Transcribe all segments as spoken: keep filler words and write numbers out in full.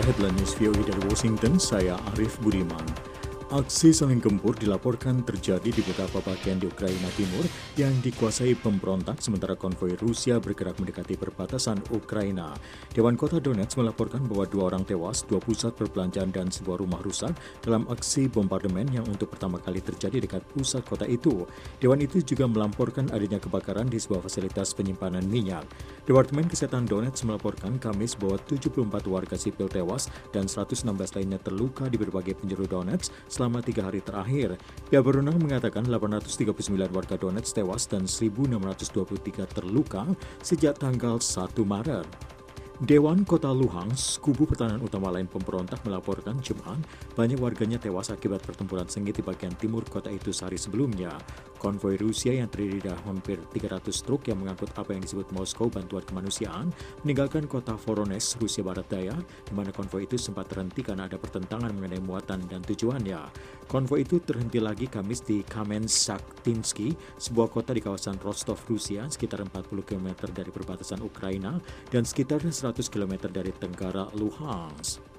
Inilah headline news V O A dari Washington, saya Arif Budiman. Aksi saling gempur dilaporkan terjadi di beberapa bagian di Ukraina Timur yang dikuasai pemberontak sementara konvoi Rusia bergerak mendekati perbatasan Ukraina. Dewan Kota Donetsk melaporkan bahwa dua orang tewas, dua pusat perbelanjaan dan sebuah rumah rusak dalam aksi bombardemen yang untuk pertama kali terjadi dekat pusat kota itu. Dewan itu juga melaporkan adanya kebakaran di sebuah fasilitas penyimpanan minyak. Departemen Kesehatan Donetsk melaporkan Kamis bahwa tujuh puluh empat warga sipil tewas dan seratus enam belas lainnya terluka di berbagai penjuru Donetsk selama tiga hari terakhir. Pihak berwenang mengatakan delapan ratus tiga puluh sembilan warga Donetsk tewas dan seribu enam ratus dua puluh tiga terluka sejak tanggal satu Maret. Dewan Kota Luhansk, kubu pertahanan utama lain pemberontak, melaporkan Jumat banyak warganya tewas akibat pertempuran sengit di bagian timur kota itu sehari sebelumnya. Konvoi Rusia yang terdiri dari hampir tiga ratus truk yang mengangkut apa yang disebut Moskow bantuan kemanusiaan meninggalkan kota Voronezh, Rusia Barat Daya, di mana konvoi itu sempat terhenti karena ada pertentangan mengenai muatan dan tujuannya. Konvoi itu terhenti lagi Kamis di Kamensk-Shaktinsky, sebuah kota di kawasan Rostov, Rusia, sekitar empat puluh kilometer dari perbatasan Ukraina dan sekitar seratus kilometer dari tenggara Luhansk.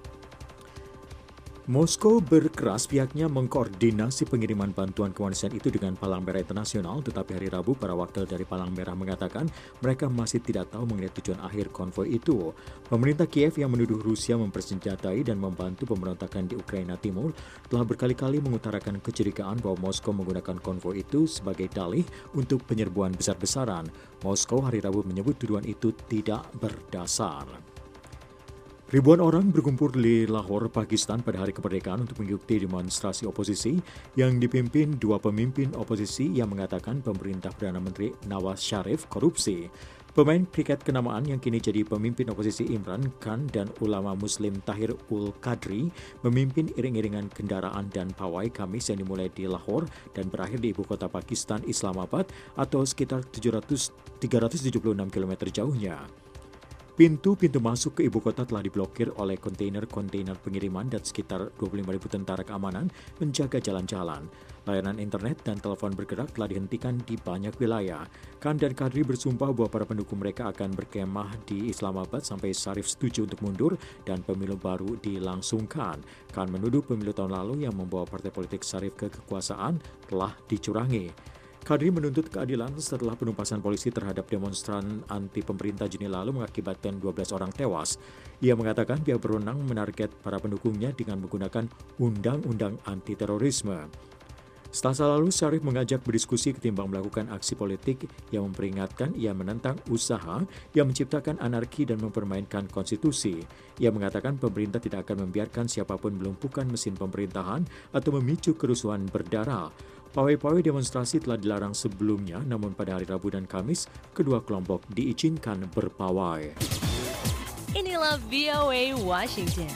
Moskow berkeras pihaknya mengkoordinasi pengiriman bantuan kemanusiaan itu dengan Palang Merah Internasional, tetapi hari Rabu para wakil dari Palang Merah mengatakan mereka masih tidak tahu mengenai tujuan akhir konvoi itu. Pemerintah Kiev yang menuduh Rusia mempersenjatai dan membantu pemberontakan di Ukraina Timur telah berkali-kali mengutarakan kecurigaan bahwa Moskow menggunakan konvoi itu sebagai dalih untuk penyerbuan besar-besaran. Moskow hari Rabu menyebut tuduhan itu tidak berdasar. Ribuan orang berkumpul di Lahore, Pakistan pada hari kemerdekaan untuk mengikuti demonstrasi oposisi yang dipimpin dua pemimpin oposisi yang mengatakan pemerintah Perdana Menteri Nawaz Sharif korupsi. Pemain kriket kenamaan yang kini jadi pemimpin oposisi Imran Khan dan ulama Muslim Tahir ul Qadri memimpin iring-iringan kendaraan dan pawai Kamis yang dimulai di Lahore dan berakhir di ibu kota Pakistan, Islamabad, atau sekitar tiga ratus tujuh puluh enam kilometer jauhnya. Pintu-pintu masuk ke ibu kota telah diblokir oleh kontainer-kontainer pengiriman dan sekitar dua puluh lima ribu tentara keamanan menjaga jalan-jalan. Layanan internet dan telepon bergerak telah dihentikan di banyak wilayah. Khan dan Qadri bersumpah bahwa para pendukung mereka akan berkemah di Islamabad sampai Sharif setuju untuk mundur dan pemilu baru dilangsungkan. Khan menuduh pemilu tahun lalu yang membawa partai politik Sharif ke kekuasaan telah dicurangi. Qadri menuntut keadilan setelah penumpasan polisi terhadap demonstran anti pemerintah Juni lalu mengakibatkan dua belas orang tewas. Ia mengatakan pihak berwenang menarget para pendukungnya dengan menggunakan undang-undang anti-terorisme. Selasa lalu, Sharif mengajak berdiskusi ketimbang melakukan aksi politik yang memperingatkan ia menentang usaha yang menciptakan anarki dan mempermainkan konstitusi. Ia mengatakan pemerintah tidak akan membiarkan siapapun melumpuhkan mesin pemerintahan atau memicu kerusuhan berdarah. Pawai-pawai demonstrasi telah dilarang sebelumnya, namun pada hari Rabu dan Kamis, kedua kelompok diizinkan berpawai. Inilah V O A Washington.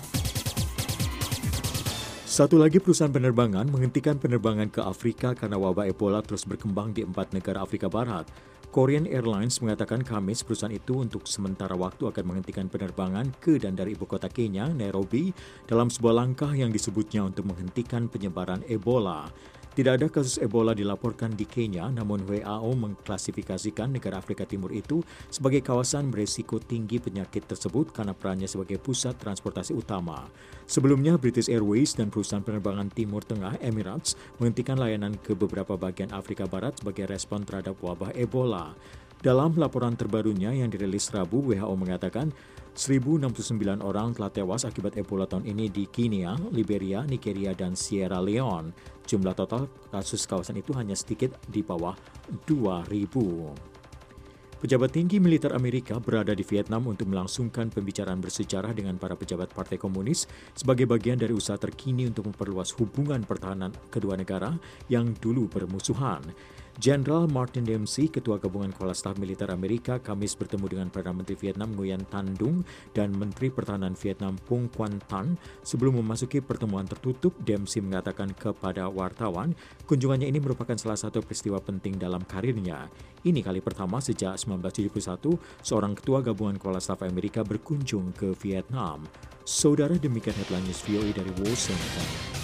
Satu lagi perusahaan penerbangan menghentikan penerbangan ke Afrika karena wabah Ebola terus berkembang di empat negara Afrika Barat. Korean Airlines mengatakan Kamis perusahaan itu untuk sementara waktu akan menghentikan penerbangan ke dan dari ibu kota Kenya, Nairobi, dalam sebuah langkah yang disebutnya untuk menghentikan penyebaran Ebola. Tidak ada kasus Ebola dilaporkan di Kenya, namun W H O mengklasifikasikan negara Afrika Timur itu sebagai kawasan berisiko tinggi penyakit tersebut karena perannya sebagai pusat transportasi utama. Sebelumnya, British Airways dan perusahaan penerbangan Timur Tengah Emirates menghentikan layanan ke beberapa bagian Afrika Barat sebagai respon terhadap wabah Ebola. Dalam laporan terbarunya yang dirilis Rabu, W H O mengatakan seribu enam puluh sembilan orang telah tewas akibat Ebola tahun ini di Guinea, Liberia, Nigeria, dan Sierra Leone. Jumlah total kasus kawasan itu hanya sedikit di bawah dua ribu. Pejabat tinggi militer Amerika berada di Vietnam untuk melangsungkan pembicaraan bersejarah dengan para pejabat Partai Komunis sebagai bagian dari usaha terkini untuk memperluas hubungan pertahanan kedua negara yang dulu bermusuhan. Jenderal Martin Dempsey, Ketua Gabungan Kepala Staf Militer Amerika, Kamis bertemu dengan Perdana Menteri Vietnam Nguyen Thanh Dung dan Menteri Pertahanan Vietnam Phung Quan Thanh. Sebelum memasuki pertemuan tertutup, Dempsey mengatakan kepada wartawan, kunjungannya ini merupakan salah satu peristiwa penting dalam karirnya. Ini kali pertama sejak seribu sembilan ratus tujuh puluh satu, seorang Ketua Gabungan Kepala Staf Amerika berkunjung ke Vietnam. Saudara, demikian headline news V O A dari Washington.